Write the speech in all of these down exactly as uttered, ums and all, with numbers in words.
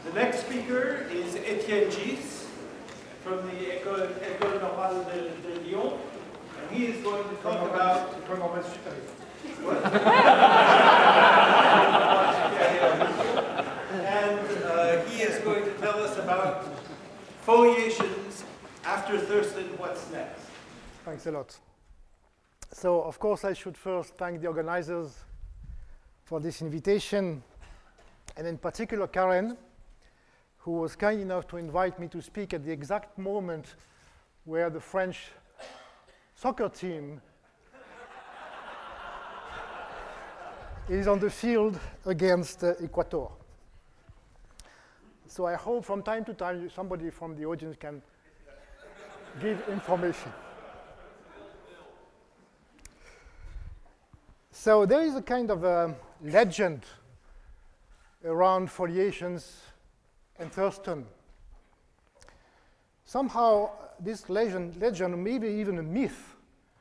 The next speaker is Etienne Gis from the École, École Normale de, de Lyon, and he is going to talk about... What? And uh, he is going to tell us about foliations after Thurston. What's next? Thanks a lot. So, of course, I should first thank the organizers for this invitation, and in particular Karen, who was kind enough to invite me to speak at the exact moment where the French soccer team is on the field against uh, Ecuador. So I hope from time to time somebody from the audience can give information. So there is a kind of a legend around foliations and Thurston. Somehow this legend, legend, maybe even a myth,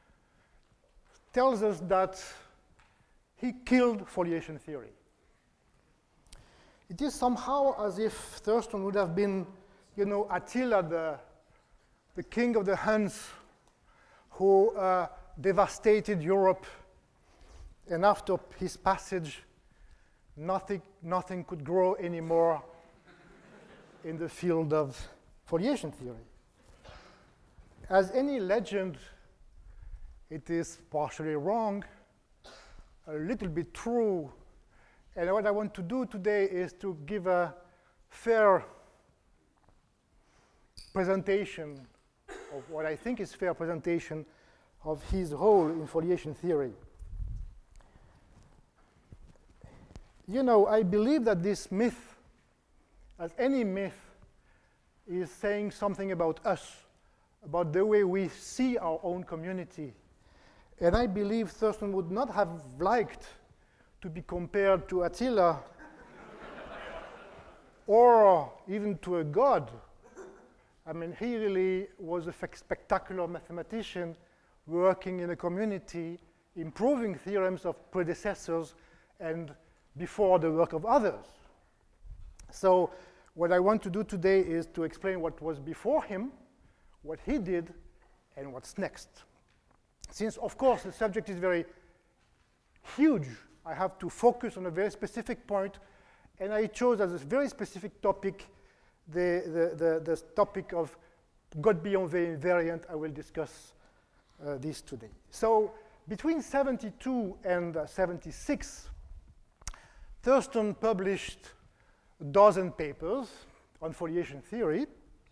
tells us that he killed foliation theory. It is somehow as if Thurston would have been, you know, Attila, the, the king of the Huns, who uh, devastated Europe, and after his passage, nothing, nothing could grow anymore in the field of foliation theory. As any legend, it is partially wrong, a little bit true, and what I want to do today is to give a fair presentation of what I think is fair presentation of his role in foliation theory. You know, I believe that this myth, as any myth, is saying something about us, about the way we see our own community. And I believe Thurston would not have liked to be compared to Attila or even to a god. I mean, he really was a spectacular mathematician working in a community, improving theorems of predecessors and before the work of others. So what I want to do today is to explain what was before him, what he did, and what's next. Since, of course, the subject is very huge, I have to focus on a very specific point, and I chose as a very specific topic the, the, the, the topic of God-beyond invariant. I will discuss uh, this today. So between seventy-two and uh, seventy-six, Thurston published a dozen papers on foliation theory,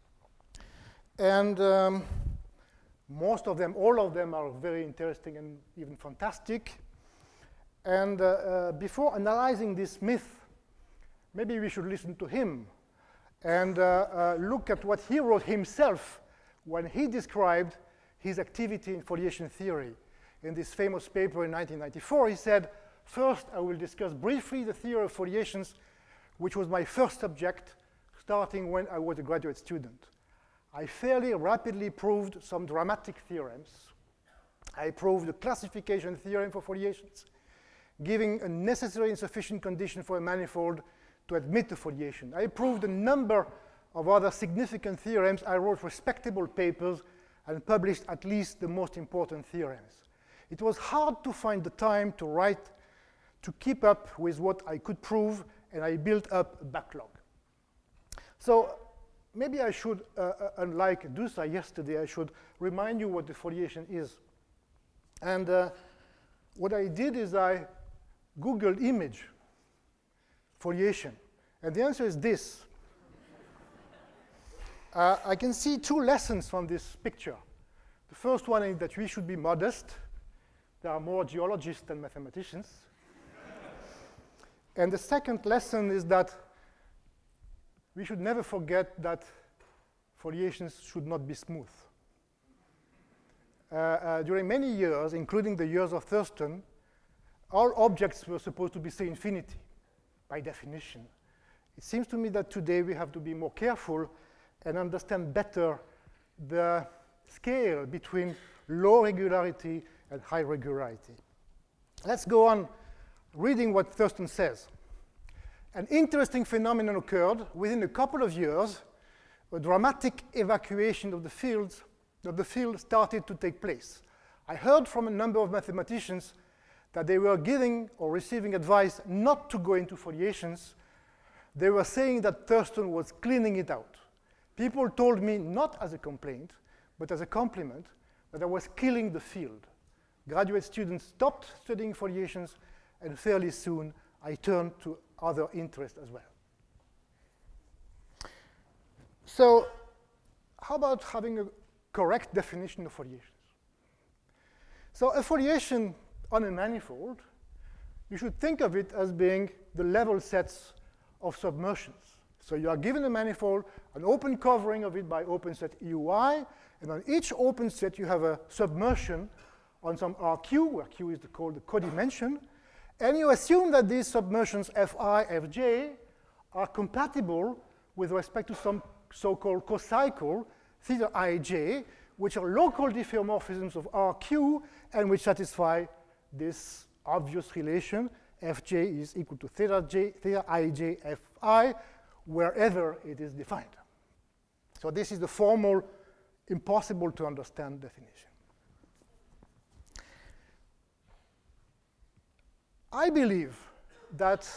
and um, most of them, all of them are very interesting and even fantastic. And uh, uh, before analyzing this myth, maybe we should listen to him and uh, uh, look at what he wrote himself when he described his activity in foliation theory. In this famous paper in nineteen ninety-four, he said, "First, I will discuss briefly the theory of foliations, which was my first subject, starting when I was a graduate student. I fairly rapidly proved some dramatic theorems. I proved the classification theorem for foliations, giving a necessary and sufficient condition for a manifold to admit the foliation. I proved a number of other significant theorems. I wrote respectable papers and published at least the most important theorems. It was hard to find the time to write to keep up with what I could prove, and I built up a backlog." So maybe I should, uh, uh, unlike Dusa yesterday, I should remind you what the foliation is. And uh, what I did is I Googled image foliation, and the answer is this. uh, I can see two lessons from this picture. The first one is that we should be modest. There are more geologists than mathematicians. And the second lesson is that we should never forget that foliations should not be smooth. Uh, uh, during many years, including the years of Thurston, all objects were supposed to be, say, infinity, by definition. It seems to me that today we have to be more careful and understand better the scale between low regularity and high regularity. Let's go on reading what Thurston says. an interesting phenomenon occurred. Within a couple of years, a dramatic evacuation of the fields, of the field started to take place. I heard from a number of mathematicians that they were giving or receiving advice not to go into foliations. They were saying that Thurston was cleaning it out. People told me, not as a complaint, but as a compliment, that I was killing the field. Graduate students stopped studying foliations, and fairly soon I turned to other interests as well. So how about having a correct definition of foliations? So a foliation on a manifold, you should think of it as being the level sets of submersions. So you are given a manifold, an open covering of it by open set E U I, and on each open set you have a submersion on some R Q, where Q is the, called the codimension, and you assume that these submersions Fi, Fj are compatible with respect to some so-called cocycle, theta ij, which are local diffeomorphisms of R Q and which satisfy this obvious relation. Fj is equal to theta, j, theta ij Fi, wherever it is defined. So this is the formal, impossible to understand definition. I believe that,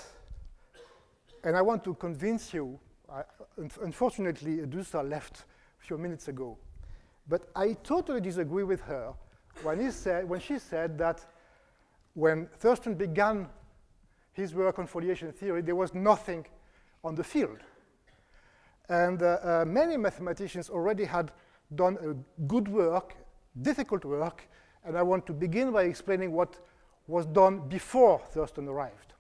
and I want to convince you, I, unfortunately, Edusa left a few minutes ago, but I totally disagree with her when, he said, when she said that when Thurston began his work on foliation theory, there was nothing on the field. And uh, uh, many mathematicians already had done a good work, difficult work, and I want to begin by explaining what was done before Thurston arrived.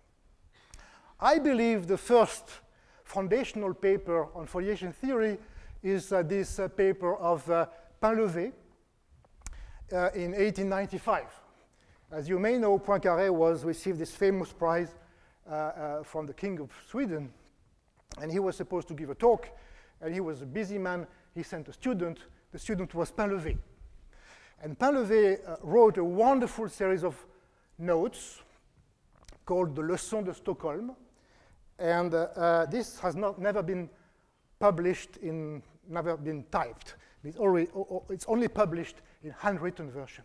I believe the first foundational paper on foliation theory is uh, this uh, paper of uh, Painlevé uh, in eighteen ninety-five. As you may know, Poincaré was received this famous prize uh, uh, from the King of Sweden, and he was supposed to give a talk, and he was a busy man. He sent a student. The student was Painlevé. And Painlevé uh, wrote a wonderful series of notes called the Leçons de Stockholm, and uh, uh, this has not never been published in, never been typed. It's, already, it's only published in handwritten version.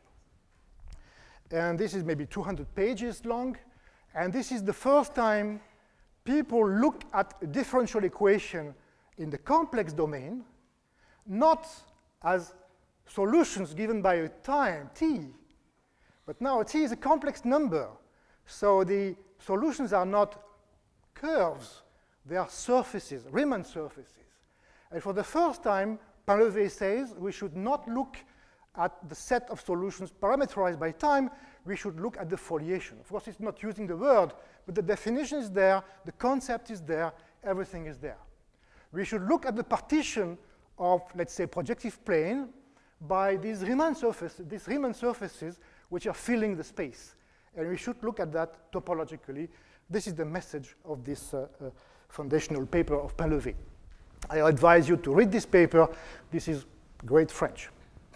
And this is maybe two hundred pages long, and this is the first time people look at a differential equation in the complex domain, not as solutions given by a time, t, but now t is a complex number, so the solutions are not curves, they are surfaces, Riemann surfaces. And for the first time, Painlevé says we should not look at the set of solutions parameterized by time, we should look at the foliation. Of course, it's not using the word, but the definition is there, the concept is there, everything is there. We should look at the partition of, let's say, projective plane by these Riemann surfaces, these Riemann surfaces which are filling the space. And we should look at that topologically. This is the message of this uh, uh, foundational paper of Painlevé. I advise you to read this paper. This is great French.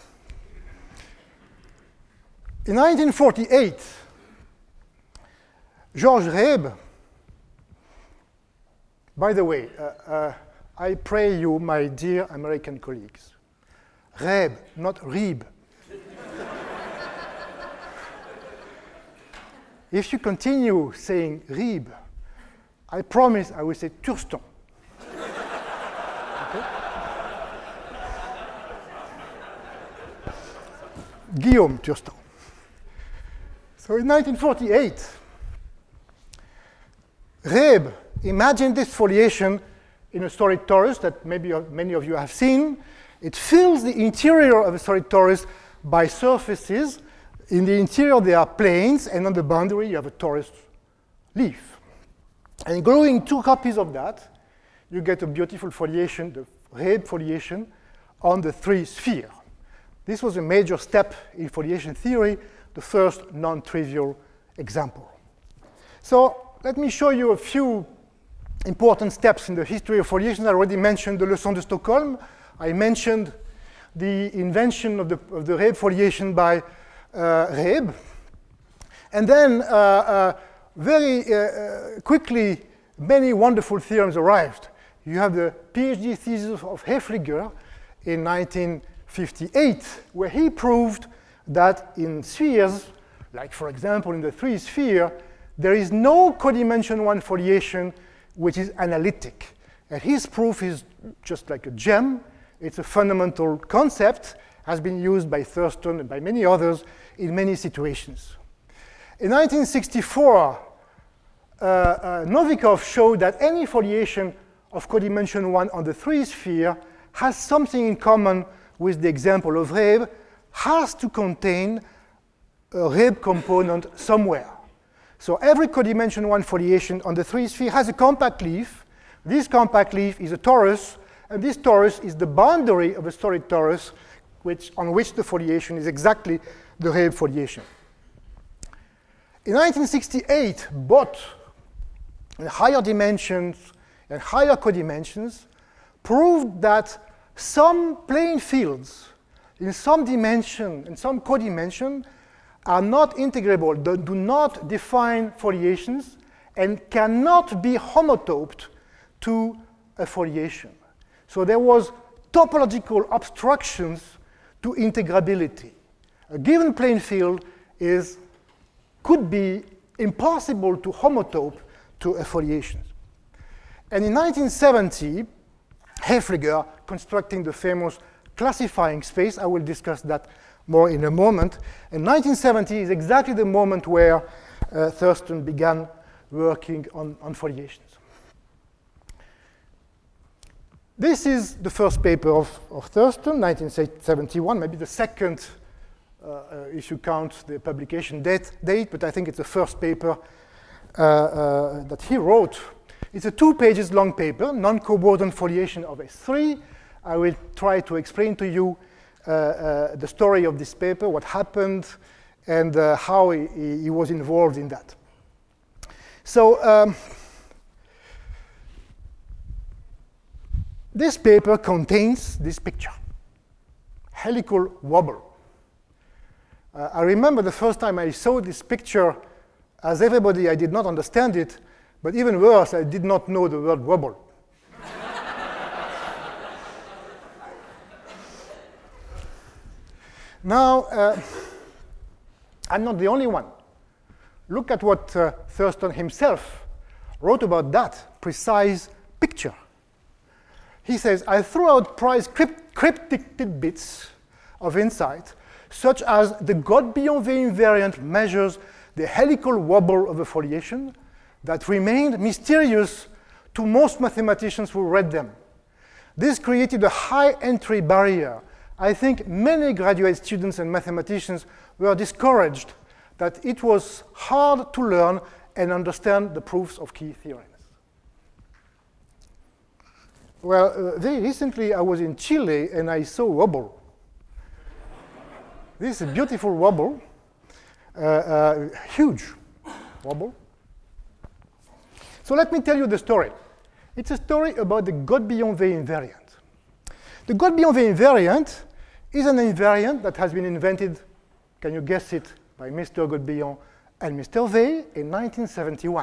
In nineteen forty-eight, Georges Reeb, by the way, uh, uh, I pray you, my dear American colleagues, Reeb, not Reeb. If you continue saying Reeb, I promise I will say Thurston. Okay? Guillaume Thurston. So in nineteen forty-eight, Reeb imagined this foliation in a solid torus that maybe many of you have seen. It fills the interior of a solid torus by surfaces. In the interior, there are planes, and on the boundary, you have a torus leaf. And gluing two copies of that, you get a beautiful foliation, the Reeb foliation, on the three sphere. This was a major step in foliation theory, the first non-trivial example. So let me show you a few important steps in the history of foliation. I already mentioned the Leçons de Stockholm. I mentioned the invention of the, of the Reeb foliation by uh, Reeb. And then uh, uh, very uh, quickly, many wonderful theorems arrived. You have the PhD thesis of Haefliger in nineteen fifty-eight, where he proved that in spheres, like for example in the three sphere, there is no codimension one foliation which is analytic. And his proof is just like a gem. It's a fundamental concept, has been used by Thurston and by many others in many situations. In nineteen sixty-four, uh, uh, Novikov showed that any foliation of codimension one on the three sphere has something in common with the example of Reeb, has to contain a Reeb component somewhere. So every codimension one foliation on the three sphere has a compact leaf. This compact leaf is a torus, and this torus is the boundary of a solid torus which, on which the foliation is exactly the Reeb foliation. In nineteen sixty-eight, Bott, in higher dimensions and higher codimensions, proved that some plane fields in some dimension and some codimension are not integrable, do not define foliations, and cannot be homotoped to a foliation. So there was topological obstructions to integrability. A given plane field is, could be impossible to homotope to a foliation. And in nineteen seventy, Haefliger, constructing the famous classifying space, I will discuss that more in a moment, and nineteen seventy is exactly the moment where uh, Thurston began working on, on foliations. This is the first paper of, of Thurston, nineteen seventy-one, maybe the second, uh, uh, if you count the publication date, date, but I think it's the first paper uh, uh, that he wrote. It's a two pages long paper, non-cobordant foliation of S three. I will try to explain to you uh, uh, the story of this paper, what happened, and uh, how he, he was involved in that. So, um, this paper contains this picture, helical wobble. Uh, I remember the first time I saw this picture, as everybody, I did not understand it, but even worse, I did not know the word wobble. Now, uh, I'm not the only one. Look at what uh, Thurston himself wrote about that precise picture. He says, I threw out prize crypt cryptic tidbits of insight, such as the God-Bienvenu invariant measures the helical wobble of a foliation that remained mysterious to most mathematicians who read them. This created a high entry barrier. I think many graduate students and mathematicians were discouraged that it was hard to learn and understand the proofs of key theorems. Well, uh, very recently I was in Chile and I saw wobble. This is a beautiful wobble, uh, uh, huge wobble. So let me tell you the story. It's a story about the God-Bienvenu invariant. The God-Bienvenu invariant is an invariant that has been invented, can you guess it, by Mister Godbian and Mister Weil in nineteen seventy-one.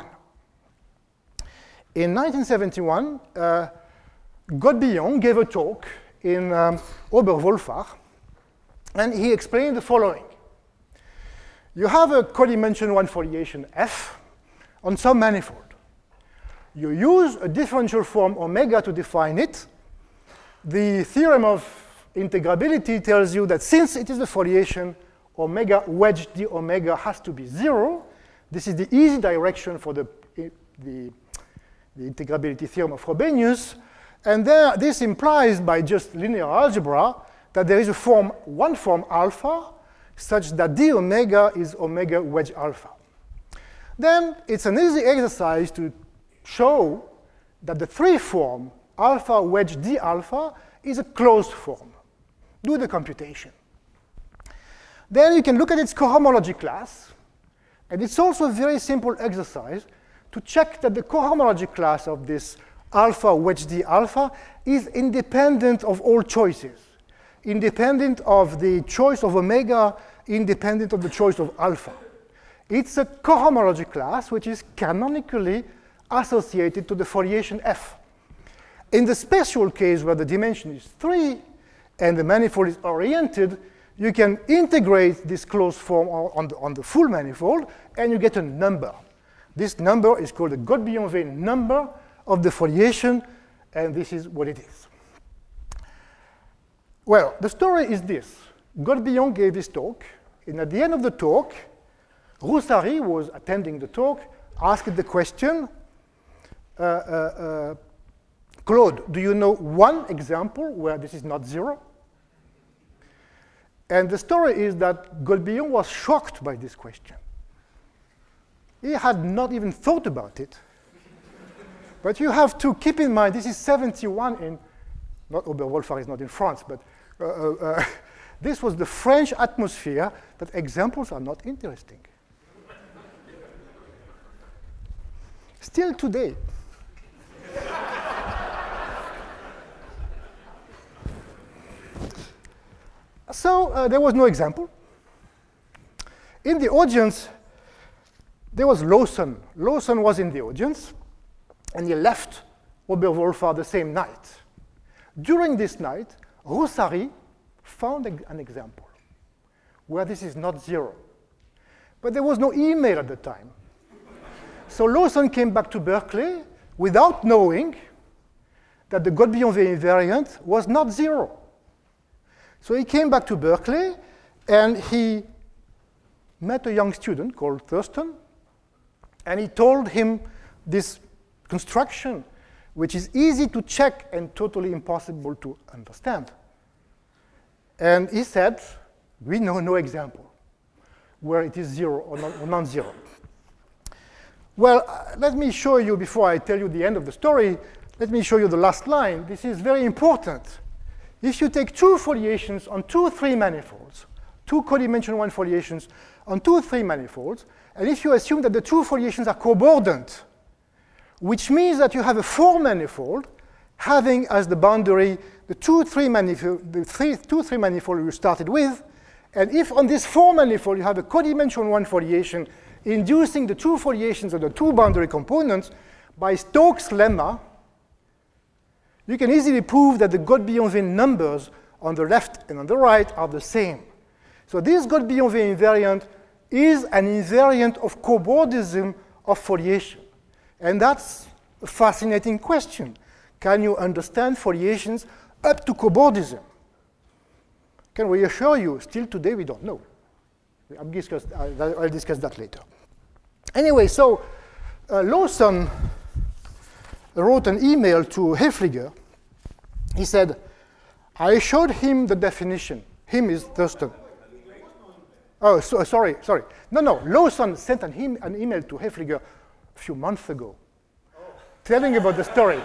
In nineteen seventy-one, uh, Godbian gave a talk in um, Oberwolfach, and he explained the following. You have a codimension one foliation F on some manifold. You use a differential form omega to define it. The theorem of integrability tells you that since it is a foliation, omega wedge d omega has to be zero. This is the easy direction for the, the, the integrability theorem of Frobenius. And there, this implies, by just linear algebra, that there is a form, one form alpha, such that d omega is omega wedge alpha. Then it's an easy exercise to show that the three form alpha wedge d alpha is a closed form. Do the computation. Then you can look at its cohomology class, and it's also a very simple exercise to check that the cohomology class of this alpha wedge d alpha is independent of all choices, independent of the choice of omega, independent of the choice of alpha. It's a cohomology class which is canonically associated to the foliation F. In the special case where the dimension is three and the manifold is oriented, you can integrate this closed form on the, on the full manifold, and you get a number. This number is called the Gold-Bianvet number of the foliation, and this is what it is. Well, the story is this. Gold-Bian gave this talk, and at the end of the talk, Roussary, who was attending the talk, asked the question, uh, uh, uh, Claude, do you know one example where this is not zero? And the story is that Gold-Bian was shocked by this question. He had not even thought about it. But you have to keep in mind, this is seventy-one in, not Oberwolfach is not in France, but uh, uh, uh, this was the French atmosphere that examples are not interesting. Still today. So uh, there was no example. In the audience, there was Lawson. Lawson was in the audience, and he left Oberwolfach the same night. During this night, Roussary found an example where this is not zero. But there was no email at the time. So Lawson came back to Berkeley without knowing that the Gold-Bianvet invariant was not zero. So he came back to Berkeley, and he met a young student called Thurston, and he told him this construction, which is easy to check and totally impossible to understand. And he said, we know no example where it is zero or, non- or non-zero. Well, uh, let me show you, before I tell you the end of the story, let me show you the last line. This is very important. If you take two foliations on two three manifolds, two codimension one foliations on two three manifolds, and if you assume that the two foliations are cobordant, which means that you have a four manifold having as the boundary the two three manifold, the three, two three manifold you started with, and if on this four manifold you have a codimension one foliation inducing the two foliations of the two boundary components, by Stokes' lemma, you can easily prove that the Gold-Bianvet numbers on the left and on the right are the same. So this Gold-Bianvet invariant is an invariant of cobordism of foliation. And that's a fascinating question. Can you understand foliations up to cobordism? Can we assure you, still today we don't know. I'll discuss, I'll discuss that later. Anyway, so uh, Lawson wrote an email to Haefliger. He said, I showed him the definition. Him is Thurston. Oh, so, sorry, sorry. No, no, Lawson sent an, him, an email to Haefliger a few months ago, oh. telling about the story.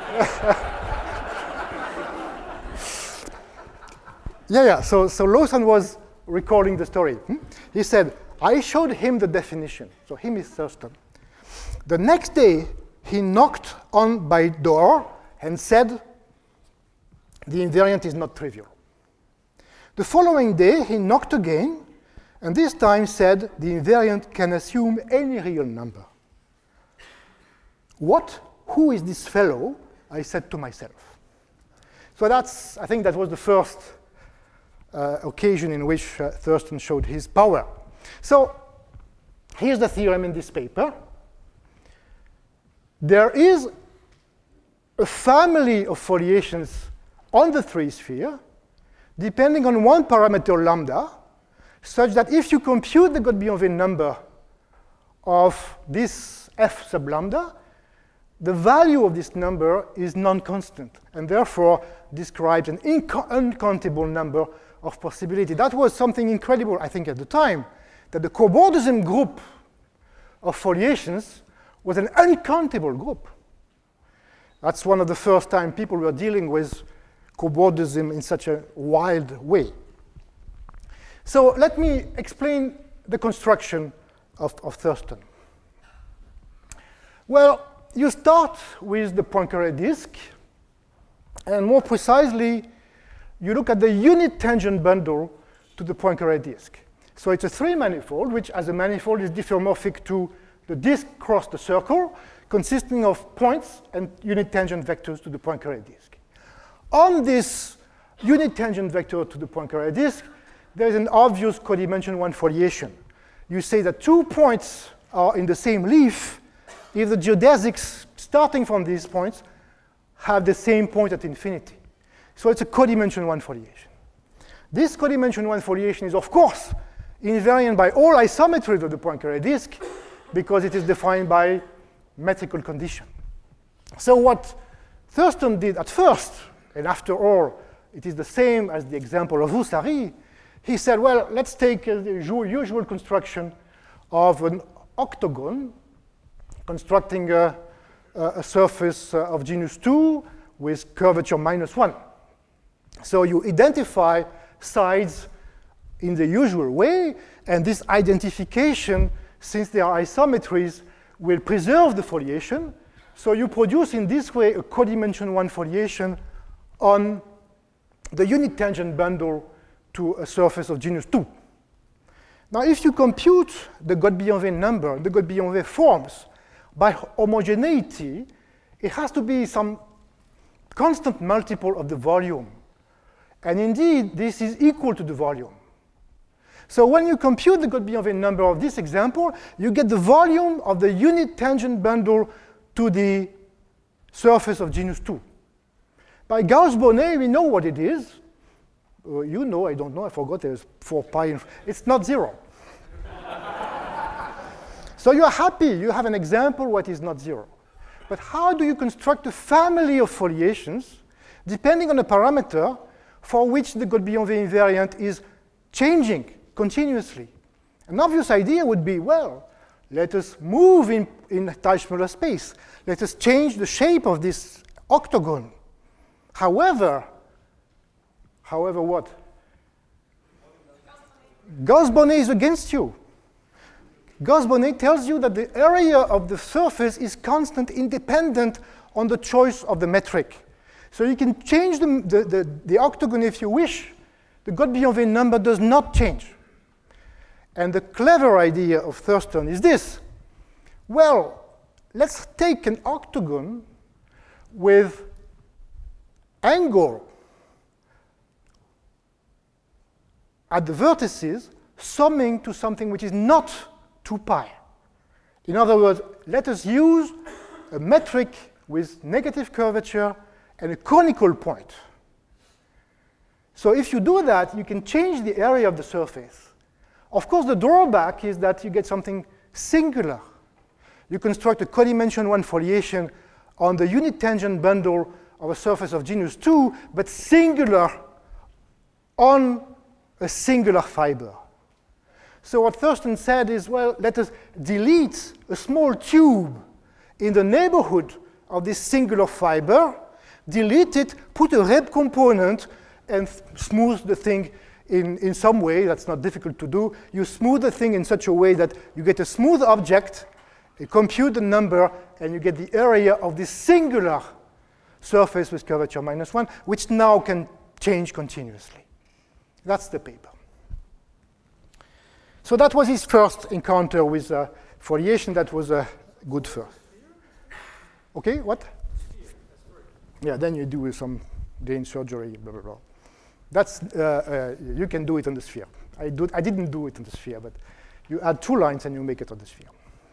yeah, yeah, so, so Lawson was recalling the story. Hmm? He said, I showed him the definition. So him is Thurston. The next day, he knocked on my door and said, the invariant is not trivial. The following day, he knocked again, and this time said, the invariant can assume any real number. What? Who is this fellow? I said to myself. So that's, I think that was the first uh, occasion in which uh, Thurston showed his power. So here's the theorem in this paper. There is a family of foliations on the three sphere, depending on one parameter lambda, such that if you compute the Gold-Bianvet number of this f sub lambda, the value of this number is non-constant, and therefore describes an inc- uncountable number of possibility. That was something incredible, I think, at the time, that the cobordism group of foliations was an uncountable group. That's one of the first time people were dealing with cobordism in such a wild way. So let me explain the construction of, of Thurston. Well, you start with the Poincare disk, and more precisely, you look at the unit tangent bundle to the Poincare disk. So it's a three manifold, which as a manifold is diffeomorphic to the the disk crossed the circle, consisting of points and unit tangent vectors to the Poincare disk. On this unit tangent vector to the Poincare disk, there is an obvious codimension one foliation. You say that two points are in the same leaf if the geodesics starting from these points have the same point at infinity. So it's a codimension one foliation. This codimension one foliation is, of course, invariant by all isometries of the Poincare disk because it is defined by metrical condition. So what Thurston did at first, and after all, it is the same as the example of Voussari, he said, well, let's take uh, the usual construction of an octagon, constructing a, a surface uh, of genus two with curvature minus one. So you identify sides in the usual way, and this identification, since they are isometries, will preserve the foliation. So you produce in this way a codimension one foliation on the unit tangent bundle to a surface of genus two. Now, if you compute the Godbianvet number, the Godbianvet forms, by homogeneity, it has to be some constant multiple of the volume. And indeed, this is equal to the volume. So when you compute the Godbianvet number of this example, you get the volume of the unit tangent bundle to the surface of genus two. By Gauss-Bonnet, we know what it is. Uh, you know, I don't know, I forgot there's four pi. In, it's not zero. So you are happy, you have an example what is not zero. But how do you construct a family of foliations, depending on a parameter for which the Godbianvet invariant is changing continuously? An obvious idea would be, well, let us move in, in Teichmüller space. Let us change the shape of this octagon. However, however what? Gauss-Bonnet is against you. Gauss-Bonnet tells you that the area of the surface is constant independent on the choice of the metric. So you can change the, the, the, the octagon if you wish. The Godbianvet number does not change. And the clever idea of Thurston is this. Well, let's take an octagon with angle at the vertices summing to something which is not two pi. In other words, let us use a metric with negative curvature and a conical point. So if you do that, you can change the area of the surface. Of course, the drawback is that you get something singular. You construct a codimension one foliation on the unit tangent bundle of a surface of genus two, but singular on a singular fiber. So what Thurston said is, well, let us delete a small tube in the neighborhood of this singular fiber, delete it, put a Reb component, and smooth the thing in, in some way. That's not difficult to do. You smooth the thing in such a way that you get a smooth object, you compute the number, and you get the area of this singular surface with curvature minus one, which now can change continuously. That's the paper. So that was his first encounter with uh, foliation. That was a good first. Okay, what? Yeah, then you do some brain surgery, blah, blah, blah. That's, uh, uh, you can do it on the sphere. I, do, I didn't do it on the sphere, but you add two lines and you make it on the sphere.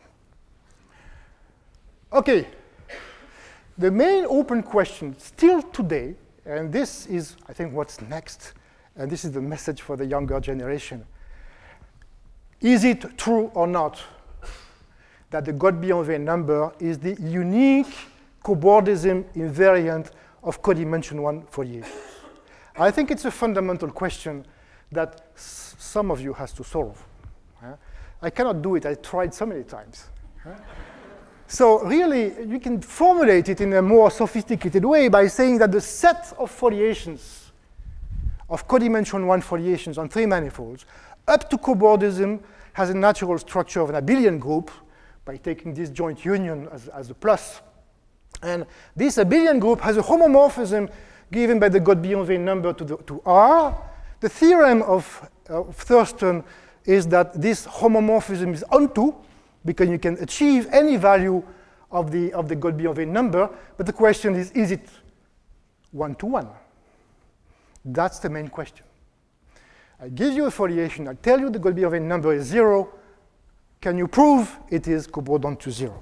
Okay, the main open question still today, and this is, I think, what's next, and this is the message for the younger generation. Is it true or not that the Godbianvet number is the unique cobordism invariant of codimension one foliations? I think it's a fundamental question that s some of you has to solve. Uh, I cannot do it. I tried so many times. Uh, so really, you can formulate it in a more sophisticated way by saying that the set of foliations, of codimension one foliations on three manifolds, up to cobordism has a natural structure of an abelian group by taking this joint union as, as a plus. And this abelian group has a homomorphism given by the Godbianvet number to, the, to R. The theorem of, of Thurston is that this homomorphism is onto, because you can achieve any value of the, of the Goldbeer-Vane number, but the question is, is it one-to-one? That's the main question. I give you a foliation, I tell you the Goldbeer-Vane number is zero. Can you prove it is cobordant to zero?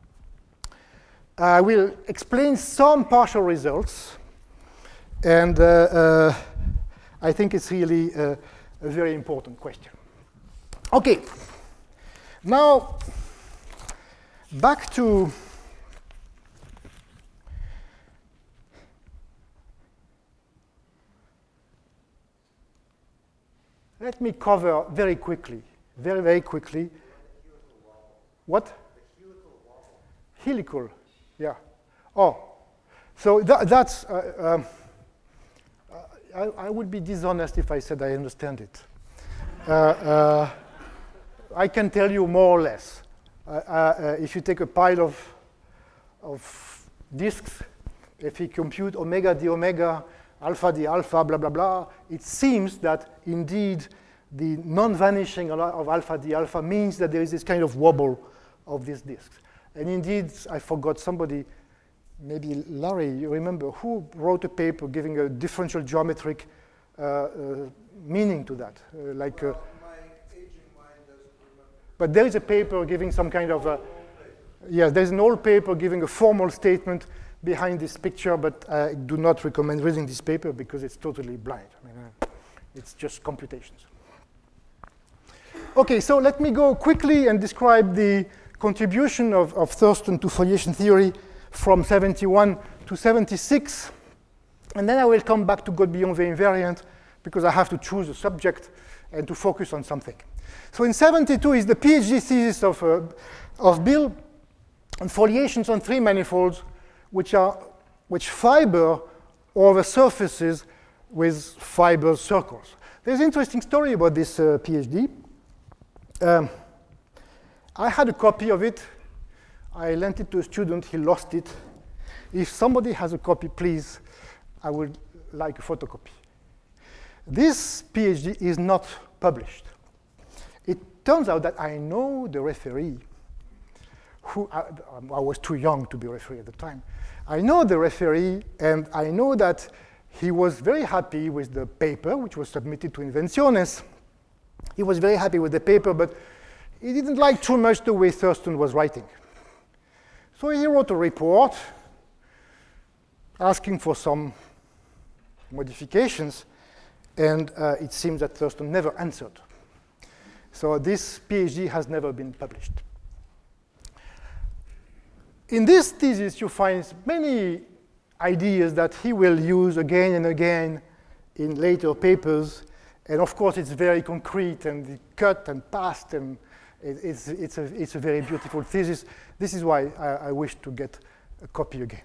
I will explain some partial results, and uh, uh, I think it's really uh, a very important question. Okay, now back to let me cover very quickly, very, very quickly. What? Helical, yeah. Oh, so that, that's, uh, um, I, I would be dishonest if I said I understand it. Uh, uh, I can tell you more or less. Uh, uh, if you take a pile of, of disks, if you compute omega d omega, alpha d alpha, blah, blah, blah, it seems that indeed the non-vanishing of alpha d alpha means that there is this kind of wobble of these disks. And indeed, I forgot somebody, maybe Larry, you remember, who wrote a paper giving a differential geometric uh, uh, meaning to that? Uh, like, uh, my aging mind doesn't remember. But there is a paper giving some kind of a, yes, there's an old paper giving a formal statement behind this picture, but I do not recommend reading this paper because it's totally blind. I mean, uh, it's just computations. Okay, so let me go quickly and describe the contribution of, of Thurston to foliation theory from seventy-one to seventy-six. And then I will come back to Goldbeer-Vane invariant because I have to choose a subject and to focus on something. So in seventy-two is the PhD thesis of, uh, of Bill on foliations on three manifolds which are which fiber over surfaces with fiber circles. There's an interesting story about this uh, PhD. Um, I had a copy of it. I lent it to a student. He lost it. If somebody has a copy, please, I would like a photocopy. This PhD is not published. It turns out that I know the referee, who I, I was too young to be a referee at the time. I know the referee, and I know that he was very happy with the paper, which was submitted to Invenciones. He was very happy with the paper, but he didn't like too much the way Thurston was writing. So he wrote a report asking for some modifications, and uh, it seems that Thurston never answered. So this PhD has never been published. In this thesis, you find many ideas that he will use again and again in later papers. And of course, it's very concrete and cut and passed, and it, it's, it's, a, it's a very beautiful thesis. This is why I, I wish to get a copy again.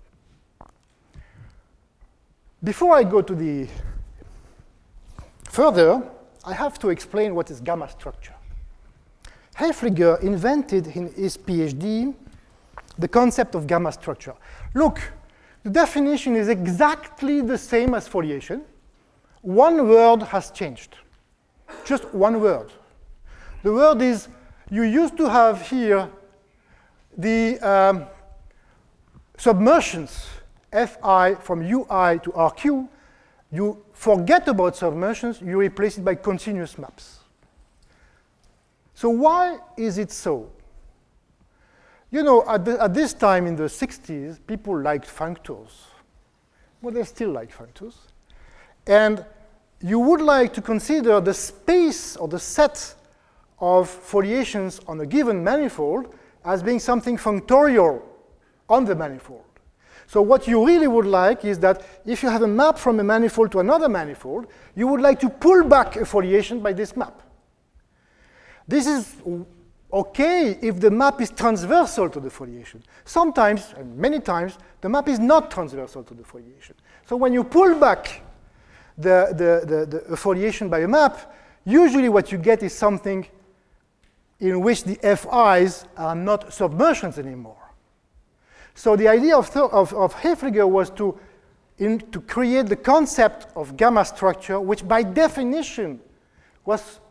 Before I go to the further, I have to explain what is gamma structure. Haefliger invented in his PhD the concept of gamma structure. Look, the definition is exactly the same as foliation. One word has changed, just one word. The word is, you used to have here the um, submersions, Fi from Ui to R Q. You forget about submersions, you replace it by continuous maps. So why is it so? You know, at, the, at this time in the sixties, people liked functors. Well, they still like functors. And you would like to consider the space or the set of foliations on a given manifold as being something functorial on the manifold. So what you really would like is that if you have a map from a manifold to another manifold, you would like to pull back a foliation by this map. This is okay if the map is transversal to the foliation. Sometimes, and many times, the map is not transversal to the foliation. So when you pull back the, the, the, the foliation by a map, usually what you get is something in which the Fi's are not submersions anymore. So the idea of, of, of Haefliger was to, in, to create the concept of gamma structure, which by definition was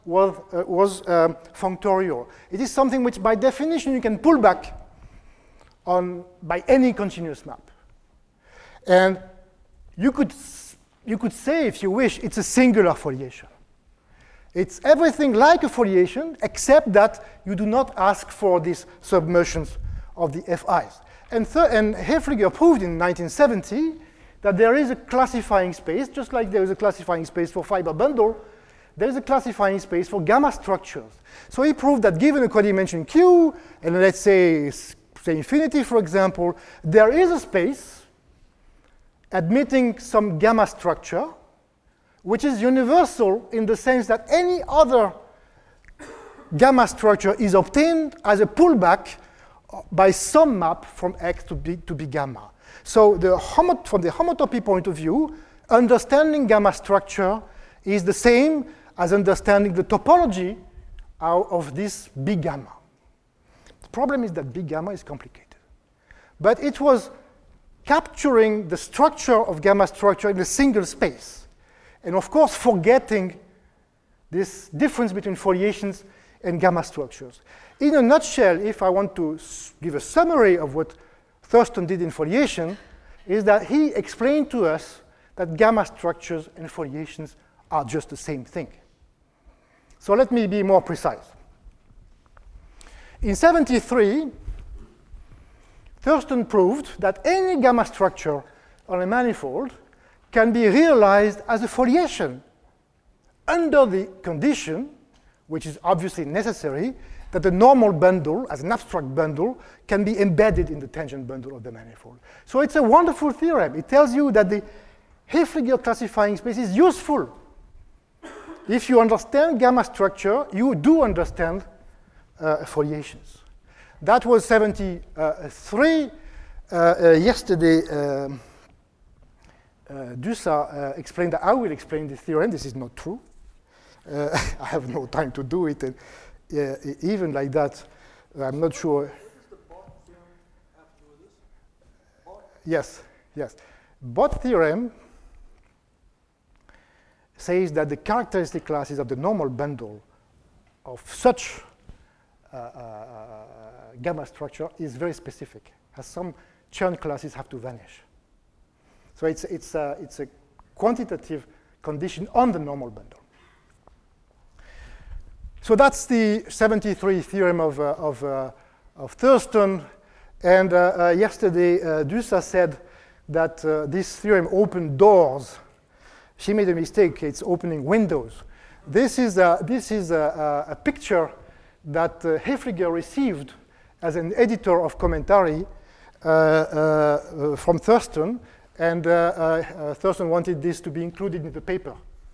was, uh, was um, functorial. It is something which, by definition, you can pull back on by any continuous map. And you could, you could say, if you wish, it's a singular foliation. It's everything like a foliation, except that you do not ask for these submersions of the F Is. And, and Haefliger proved in nineteen seventy that there is a classifying space, just like there is a classifying space for fiber bundle, there is a classifying space for gamma structures. So he proved that given a codimension Q, and let's say, say infinity, for example, there is a space admitting some gamma structure, which is universal in the sense that any other gamma structure is obtained as a pullback by some map from X to B, to be gamma. So the homo from the homotopy point of view, understanding gamma structure is the same as understanding the topology of this B gamma. The problem is that B gamma is complicated. But it was capturing the structure of gamma structure in a single space. And of course, forgetting this difference between foliations and gamma structures. In a nutshell, if I want to give a summary of what Thurston did in foliation, is that he explained to us that gamma structures and foliations are just the same thing. So let me be more precise. In seventy-three, Thurston proved that any gamma structure on a manifold can be realized as a foliation under the condition, which is obviously necessary, that the normal bundle, as an abstract bundle, can be embedded in the tangent bundle of the manifold. So it's a wonderful theorem. It tells you that the Haefliger classifying space is useful. If you understand gamma structure, you do understand uh, foliations. That was seventy-three. Uh, uh, yesterday, um, uh, Dusa uh, explained that I will explain the theorem. This is not true. Uh, I have no time to do it. And, uh, even like that, I'm not sure. Does the Bott theorem have to do with this? Bott? Yes, yes. Bott theorem says that the characteristic classes of the normal bundle of such uh, uh, gamma structure is very specific, as some Chern classes have to vanish. So it's, it's, a, it's a quantitative condition on the normal bundle. So that's the seventy-three theorem of, uh, of, uh, of Thurston. And uh, uh, yesterday, uh, Dusa said that uh, this theorem opened doors. She made a mistake. It's opening windows. This is a, this is a, a, a picture that uh, Haefliger received as an editor of commentary uh, uh, from Thurston. And uh, uh, Thurston wanted this to be included in the paper.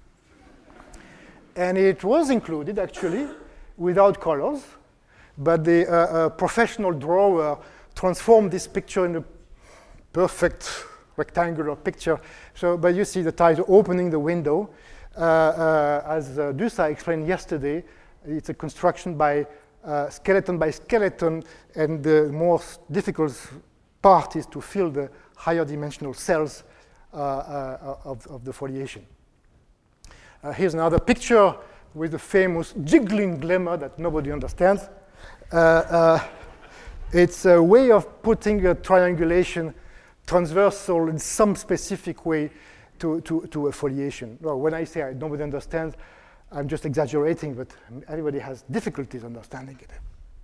And it was included, actually, without colors. But the uh, uh, professional drawer transformed this picture in a perfect rectangular picture. So, but you see the title, Opening the Window. Uh, uh, as uh, Dusa explained yesterday, it's a construction by uh, skeleton by skeleton, and the most difficult part is to fill the higher dimensional cells uh, uh, of, of the foliation. Uh, here's another picture with the famous jiggling glimmer that nobody understands. Uh, uh, it's a way of putting a triangulation transversal in some specific way to, to, to a foliation. Well, when I say I, nobody understands, I'm just exaggerating, but everybody has difficulties understanding it.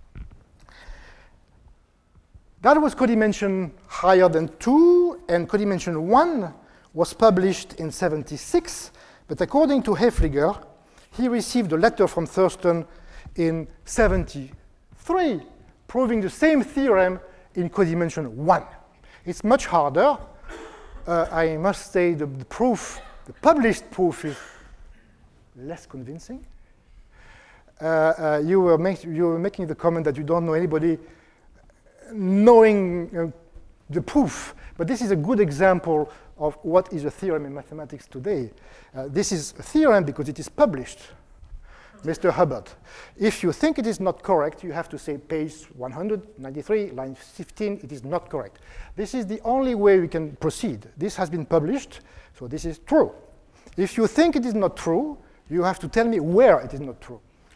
That was codimension higher than two, and codimension one was published in seventy-six, but according to Haefliger, he received a letter from Thurston in seventy-three, proving the same theorem in codimension one. It's much harder. Uh, I must say the, the proof, the published proof is less convincing. Uh, uh, you, were make, you were making the comment that you don't know anybody knowing uh, the proof, but this is a good example of what is a theorem in mathematics today. Uh, this is a theorem because it is published, Mister Hubbard. If you think it is not correct, you have to say page one hundred ninety-three, line fifteen, it is not correct. This is the only way we can proceed. This has been published, so this is true. If you think it is not true, You have to tell me where it is not true.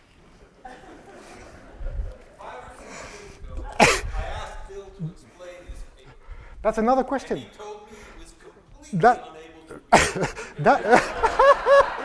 Five or six years ago, I asked Phil to explain this paper, That's another question. and he told me he was completely That- unable to. That,